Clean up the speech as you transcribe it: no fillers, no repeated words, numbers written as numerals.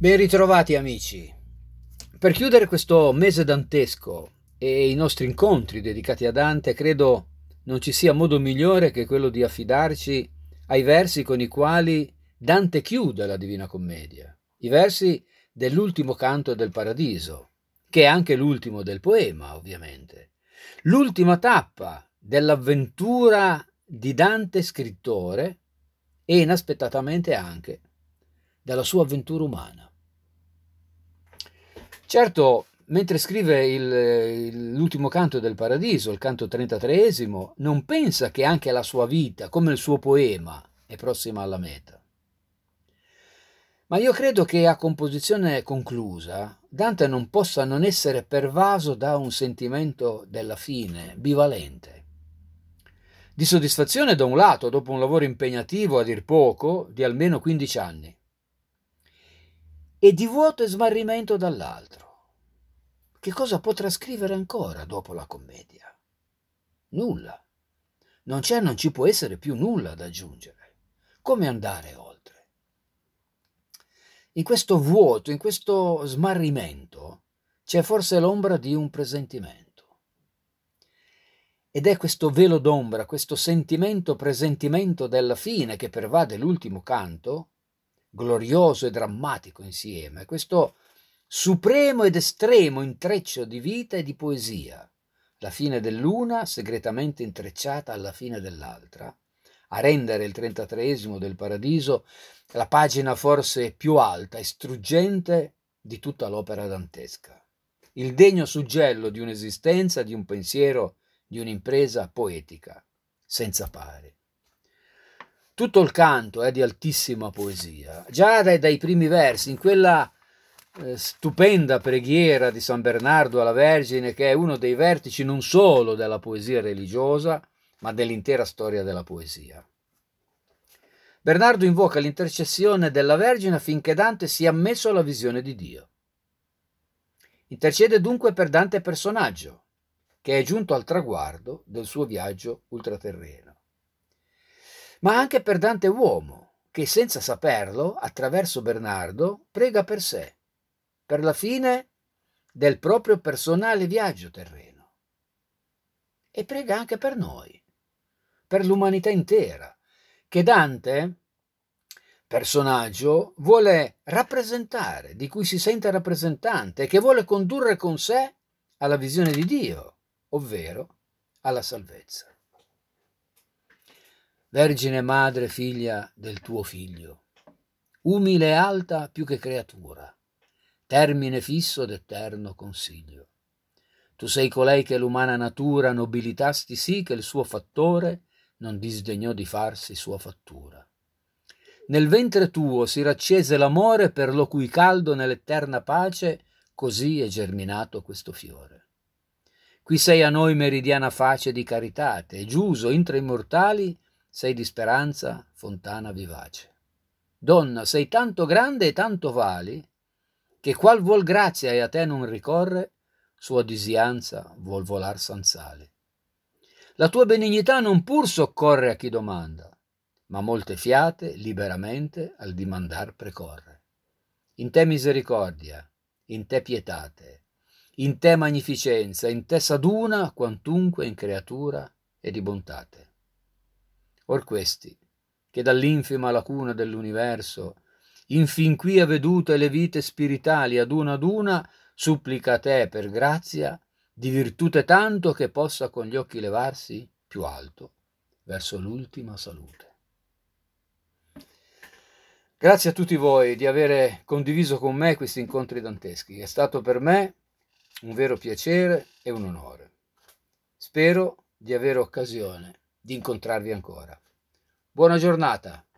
Ben ritrovati amici. Per chiudere questo mese dantesco e i nostri incontri dedicati a Dante, credo non ci sia modo migliore che quello di affidarci ai versi con i quali Dante chiude la Divina Commedia, i versi dell'ultimo canto del Paradiso, che è anche l'ultimo del poema, ovviamente, l'ultima tappa dell'avventura di Dante scrittore e inaspettatamente anche della sua avventura umana. Certo, mentre scrive l'ultimo canto del Paradiso, il canto 33esimo, non pensa che anche la sua vita, come il suo poema, è prossima alla meta. Ma io credo che a composizione conclusa Dante non possa non essere pervaso da un sentimento della fine, bivalente. Di soddisfazione da un lato, dopo un lavoro impegnativo a dir poco, di almeno 15 anni, e di vuoto e smarrimento dall'altro. Che cosa potrà scrivere ancora dopo la commedia? Nulla. Non c'è, non ci può essere più nulla da aggiungere. Come andare oltre? In questo vuoto, in questo smarrimento, c'è forse l'ombra di un presentimento. Ed è questo velo d'ombra, questo sentimento, presentimento della fine che pervade l'ultimo canto, glorioso e drammatico insieme, questo supremo ed estremo intreccio di vita e di poesia, la fine dell'una segretamente intrecciata alla fine dell'altra, a rendere il 33esimo del Paradiso la pagina forse più alta e struggente di tutta l'opera dantesca, il degno suggello di un'esistenza, di un pensiero, di un'impresa poetica senza pari. Tutto il canto è di altissima poesia, già dai primi versi, in quella stupenda preghiera di San Bernardo alla Vergine, che è uno dei vertici non solo della poesia religiosa, ma dell'intera storia della poesia. Bernardo invoca l'intercessione della Vergine affinché Dante sia ammesso alla visione di Dio. Intercede dunque per Dante personaggio, che è giunto al traguardo del suo viaggio ultraterreno, ma anche per Dante uomo, che senza saperlo, attraverso Bernardo, prega per sé, per la fine del proprio personale viaggio terreno. E prega anche per noi, per l'umanità intera, che Dante, personaggio, vuole rappresentare, di cui si sente rappresentante e che vuole condurre con sé alla visione di Dio, ovvero alla salvezza. Vergine madre, figlia del tuo figlio, umile e alta più che creatura, termine fisso d'eterno consiglio. Tu sei colei che l'umana natura nobilitasti sì che il suo fattore non disdegnò di farsi sua fattura. Nel ventre tuo si raccese l'amore per lo cui caldo nell'eterna pace così è germinato questo fiore. Qui sei a noi meridiana face di caritate, e giuso intra i mortali sei di speranza fontana vivace. Donna, sei tanto grande e tanto vali, che qual vuol grazia e a te non ricorre, sua disianza vuol volar sanzali. La tua benignità non pur soccorre a chi domanda, ma molte fiate liberamente al dimandar precorre. In te misericordia, in te pietate, in te magnificenza, in te s'aduna quantunque in creatura e di bontate. Or questi, che dall'infima lacuna dell'universo, infin qui ha vedute le vite spiritali ad una, supplica a te per grazia, di virtute tanto che possa con gli occhi levarsi più alto verso l'ultima salute. Grazie a tutti voi di avere condiviso con me questi incontri danteschi. È stato per me un vero piacere e un onore. Spero di avere occasione di incontrarvi ancora. Buona giornata.